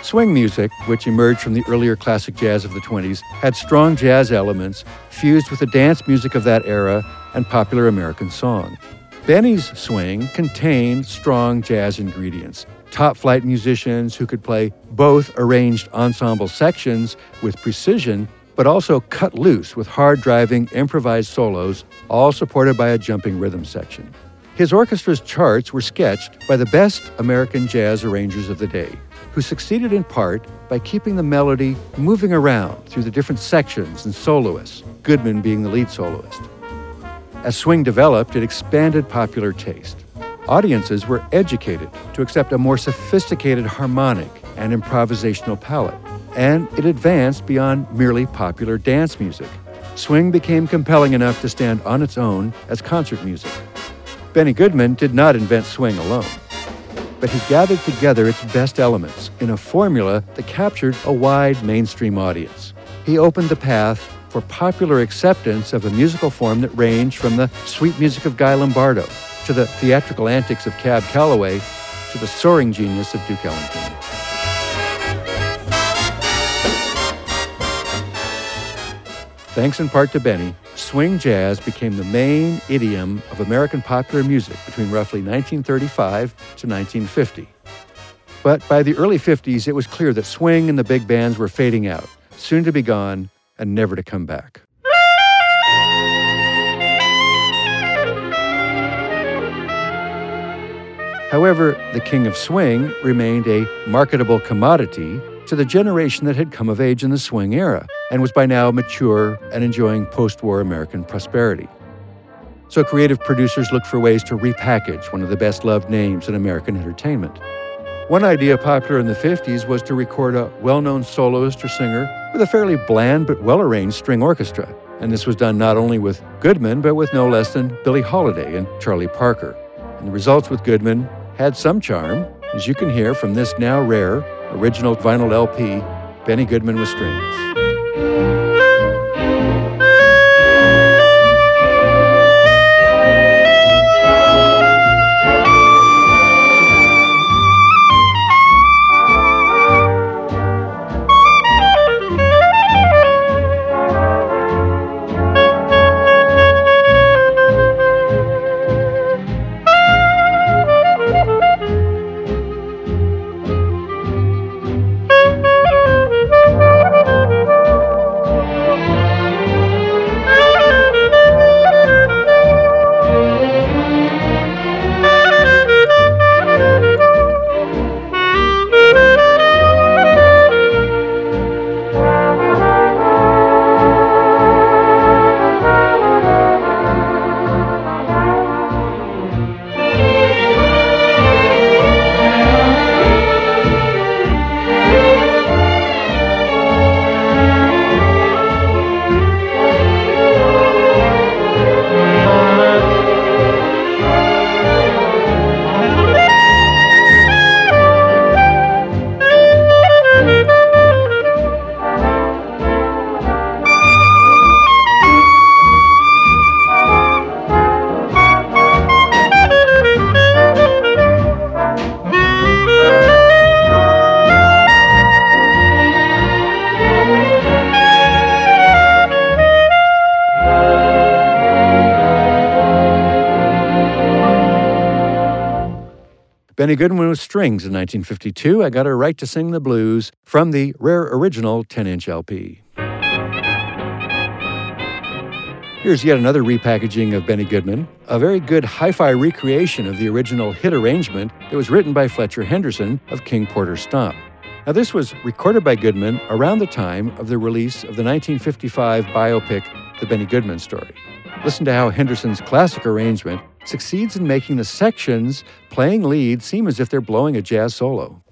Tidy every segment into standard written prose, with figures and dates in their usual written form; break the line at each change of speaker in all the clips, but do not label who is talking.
Swing music, which emerged from the earlier classic jazz of the 20s, had strong jazz elements fused with the dance music of that era and popular American song. Benny's swing contained strong jazz ingredients. Top-flight musicians who could play both arranged ensemble sections with precision, but also cut loose with hard-driving, improvised solos, all supported by a jumping rhythm section. His orchestra's charts were sketched by the best American jazz arrangers of the day, who succeeded in part by keeping the melody moving around through the different sections and soloists, Goodman being the lead soloist. As swing developed, it expanded popular taste. Audiences were educated to accept a more sophisticated harmonic and improvisational palette, and it advanced beyond merely popular dance music. Swing became compelling enough to stand on its own as concert music. Benny Goodman did not invent swing alone, but he gathered together its best elements in a formula that captured a wide mainstream audience. He opened the path for popular acceptance of a musical form that ranged from the sweet music of Guy Lombardo to the theatrical antics of Cab Calloway to the soaring genius of Duke Ellington. Thanks in part to Benny, swing jazz became the main idiom of American popular music between roughly 1935 to 1950. But by the early 50s, it was clear that swing and the big bands were fading out, soon to be gone and never to come back. However, the king of swing remained a marketable commodity to the generation that had come of age in the swing era and was by now mature and enjoying post-war American prosperity. So creative producers looked for ways to repackage one of the best-loved names in American entertainment. One idea popular in the 50s was to record a well-known soloist or singer with a fairly bland but well-arranged string orchestra. And this was done not only with Goodman, but with no less than Billie Holiday and Charlie Parker. And the results with Goodman had some charm, as you can hear from this now rare, original vinyl LP, Benny Goodman with Strings. Benny Goodman with Strings in 1952, I Got a Right to Sing the Blues, from the rare original 10-inch LP. Here's yet another repackaging of Benny Goodman, a very good hi-fi recreation of the original hit arrangement that was written by Fletcher Henderson of King Porter's Stomp. Now, this was recorded by Goodman around the time of the release of the 1955 biopic, The Benny Goodman Story. Listen to how Henderson's classic arrangement succeeds in making the sections playing lead seem as if they're blowing a jazz solo.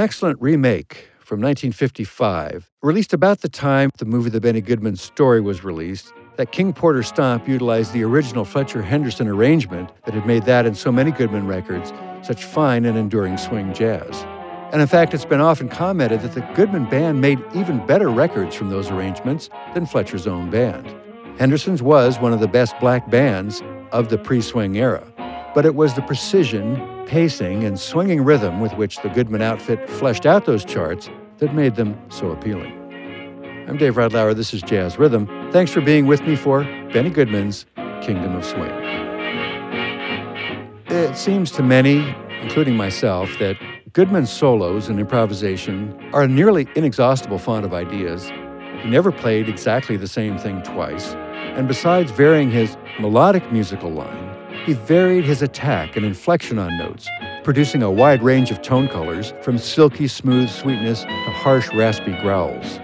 excellent remake from 1955, released about the time the movie The Benny Goodman Story was released, that King Porter Stomp utilized the original Fletcher Henderson arrangement that had made that and so many Goodman records such fine and enduring swing jazz. And in fact, it's been often commented that the Goodman Band made even better records from those arrangements than Fletcher's own band. Henderson's was one of the best black bands of the pre-swing era, but it was the precision, pacing, and swinging rhythm with which the Goodman outfit fleshed out those charts that made them so appealing. I'm Dave Radlauer. This is Jazz Rhythm. Thanks for being with me for Benny Goodman's Kingdom of Swing. It seems to many, including myself, that Goodman's solos and improvisation are a nearly inexhaustible font of ideas. He never played exactly the same thing twice, and besides varying his melodic musical line, he varied his attack and inflection on notes, producing a wide range of tone colors from silky smooth sweetness to harsh raspy growls.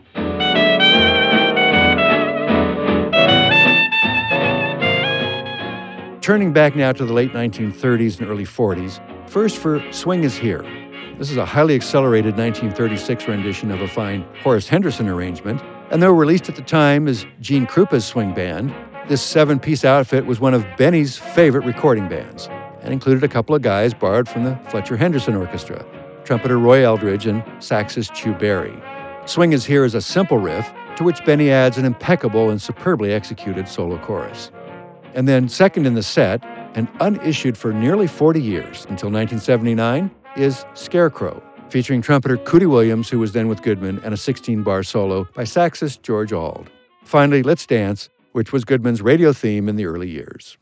Turning back now to the late 1930s and early 40s, first for Swing Is Here. This is a highly accelerated 1936 rendition of a fine Horace Henderson arrangement, and though released at the time as Gene Krupa's swing band, this 7-piece outfit was one of Benny's favorite recording bands, and included a couple of guys borrowed from the Fletcher Henderson Orchestra, trumpeter Roy Eldridge and saxist Chu Berry. Swing Is Here is a simple riff to which Benny adds an impeccable and superbly executed solo chorus. And then second in the set, and unissued for nearly 40 years until 1979, is Scarecrow, featuring trumpeter Cootie Williams, who was then with Goodman, and a 16-bar solo by saxist George Auld. Finally, Let's Dance, which was Goodman's radio theme in the early years.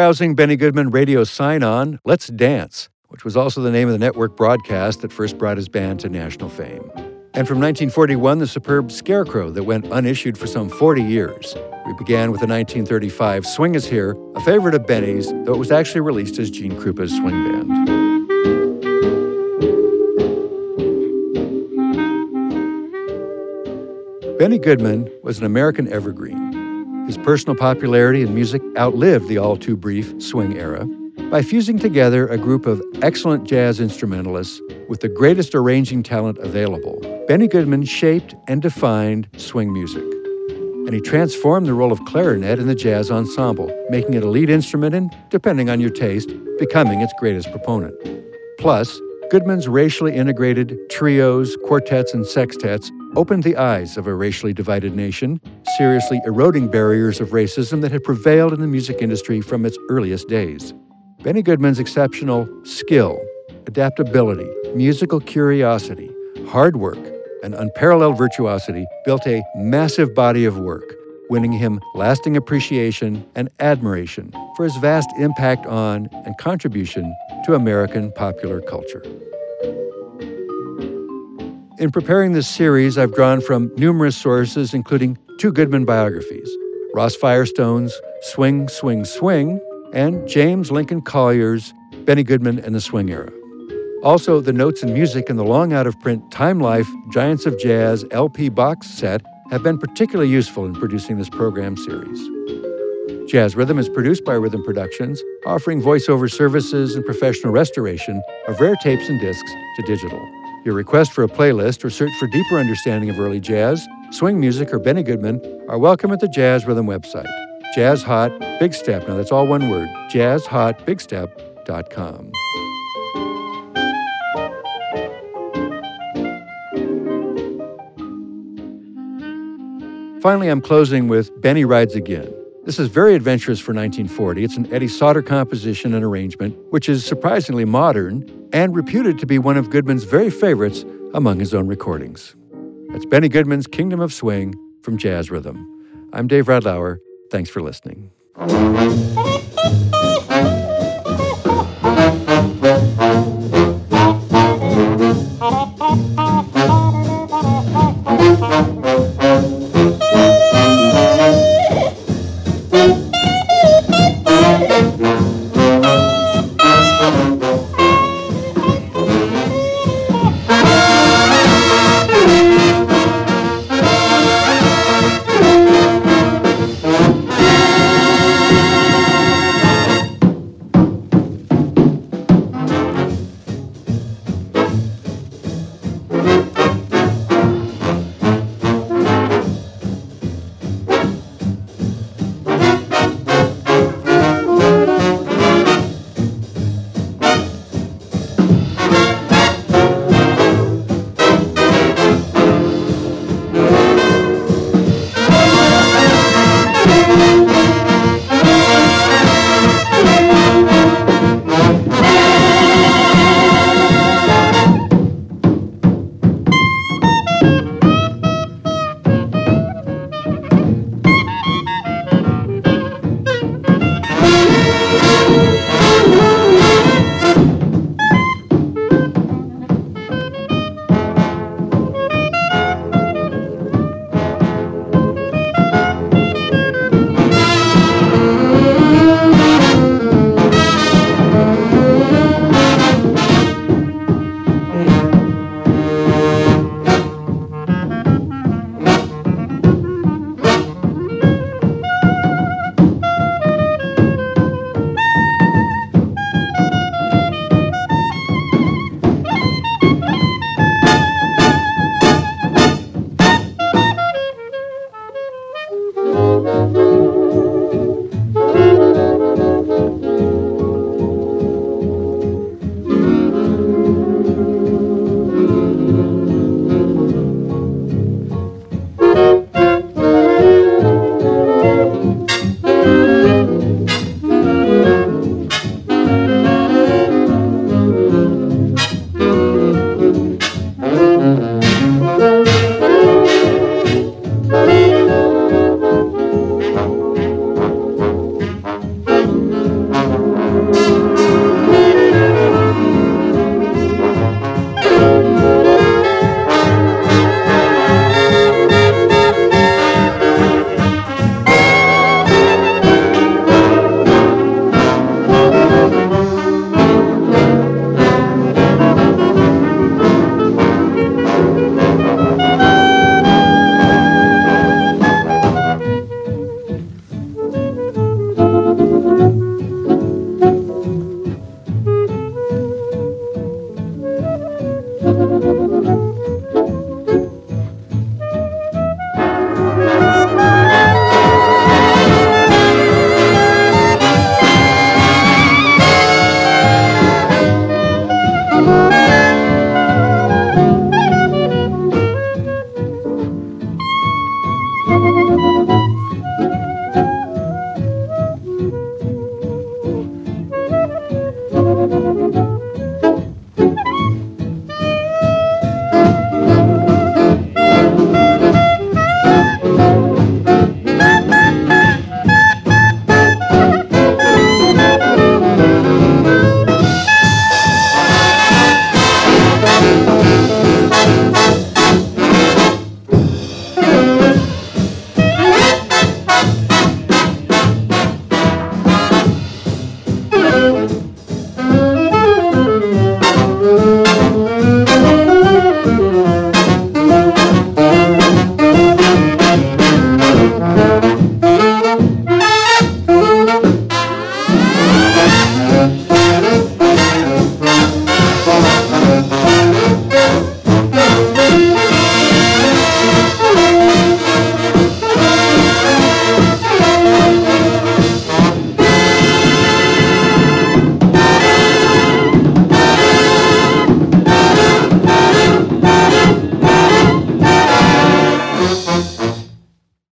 rousing Benny Goodman radio sign-on, Let's Dance, which was also the name of the network broadcast that first brought his band to national fame. And from 1941, the superb Scarecrow that went unissued for some 40 years. We began with the 1935 Swing Is Here, a favorite of Benny's, though it was actually released as Gene Krupa's swing band. Benny Goodman was an American evergreen. His personal popularity in music outlived the all-too-brief swing era. By fusing together a group of excellent jazz instrumentalists with the greatest arranging talent available, Benny Goodman shaped and defined swing music. And he transformed the role of clarinet in the jazz ensemble, making it a lead instrument and, depending on your taste, becoming its greatest proponent. Plus, Goodman's racially integrated trios, quartets, and sextets opened the eyes of a racially divided nation, seriously eroding barriers of racism that had prevailed in the music industry from its earliest days. Benny Goodman's exceptional skill, adaptability, musical curiosity, hard work, and unparalleled virtuosity built a massive body of work, winning him lasting appreciation and admiration for his vast impact on and contribution to American popular culture. In preparing this series, I've drawn from numerous sources, including 2 Goodman biographies, Ross Firestone's Swing, Swing, Swing, and James Lincoln Collier's Benny Goodman and the Swing Era. Also, the notes and music in the long out-of-print Time Life Giants of Jazz LP box set have been particularly useful in producing this program series. Jazz Rhythm is produced by Rhythm Productions, offering voiceover services and professional restoration of rare tapes and discs to digital. Your request for a playlist or search for deeper understanding of early jazz, swing music, or Benny Goodman are welcome at the Jazz Rhythm website. Jazz Hot Big Step. Now that's all one word. jazzhotbigstep.com. Finally, I'm closing with Benny Rides Again. This is very adventurous for 1940. It's an Eddie Sauter composition and arrangement, which is surprisingly modern and reputed to be one of Goodman's very favorites among his own recordings. That's Benny Goodman's Kingdom of Swing from Jazz Rhythm. I'm Dave Radlauer. Thanks for listening.